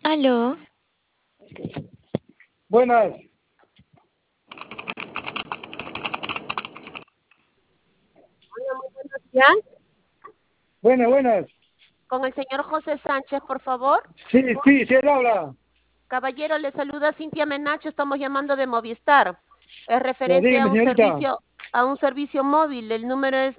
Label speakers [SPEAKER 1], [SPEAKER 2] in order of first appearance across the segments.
[SPEAKER 1] Aló,
[SPEAKER 2] Buenas,
[SPEAKER 3] ¿Ya?
[SPEAKER 2] buenas.
[SPEAKER 3] Con el señor José Sánchez, por favor.
[SPEAKER 2] Sí, él habla.
[SPEAKER 3] Caballero, le saluda Cintia Menacho, estamos llamando de Movistar. Es
[SPEAKER 2] Ya,
[SPEAKER 3] referente
[SPEAKER 2] dígame, señorita.
[SPEAKER 3] a un servicio móvil. El número es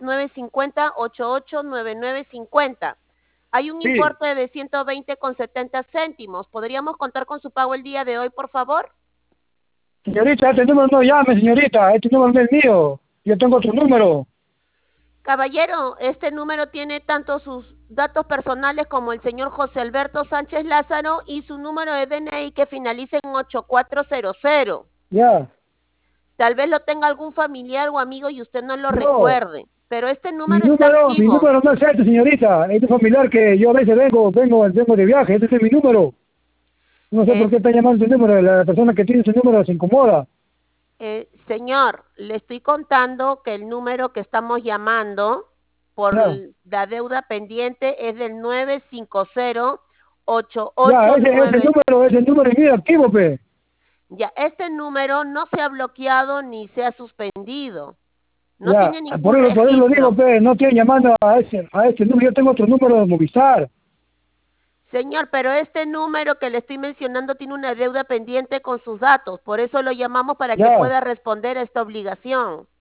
[SPEAKER 3] 950-889950. Hay un
[SPEAKER 2] Sí,
[SPEAKER 3] importe de 120,70 céntimos. ¿Podríamos contar con su pago el día de hoy, por favor?
[SPEAKER 2] señorita, este número no llame, señorita. Este número no es mío. Yo tengo otro número.
[SPEAKER 3] Caballero, este número tiene tanto sus datos personales como el señor José Alberto Sánchez Lázaro y su número de DNI que finaliza en 8400.
[SPEAKER 2] Ya.
[SPEAKER 3] Tal vez lo tenga algún familiar o amigo y usted no lo
[SPEAKER 2] No,
[SPEAKER 3] recuerde, pero este número está
[SPEAKER 2] mi
[SPEAKER 3] activo.
[SPEAKER 2] número no es este, señorita. Este familiar que yo a veces vengo de viaje. Este es mi número. No sé por qué
[SPEAKER 3] Es,
[SPEAKER 2] está llamando ese número. La persona que tiene ese número se incomoda.
[SPEAKER 3] señor, le estoy contando que el número que estamos llamando por
[SPEAKER 2] Ya,
[SPEAKER 3] la deuda pendiente es del
[SPEAKER 2] ya,
[SPEAKER 3] 950-8899.
[SPEAKER 2] ese número es mío activo, pe.
[SPEAKER 3] Ya, este número no se ha bloqueado ni se ha suspendido. No
[SPEAKER 2] Ya,
[SPEAKER 3] tiene ningún
[SPEAKER 2] por eso lo digo,
[SPEAKER 3] registro.
[SPEAKER 2] pe. No estoy llamando a ese número. Yo tengo otro número de Movistar.
[SPEAKER 3] Señor, pero este número que le estoy mencionando tiene una deuda pendiente con sus datos. Por eso lo llamamos para que
[SPEAKER 2] Ya.
[SPEAKER 3] pueda responder a esta obligación.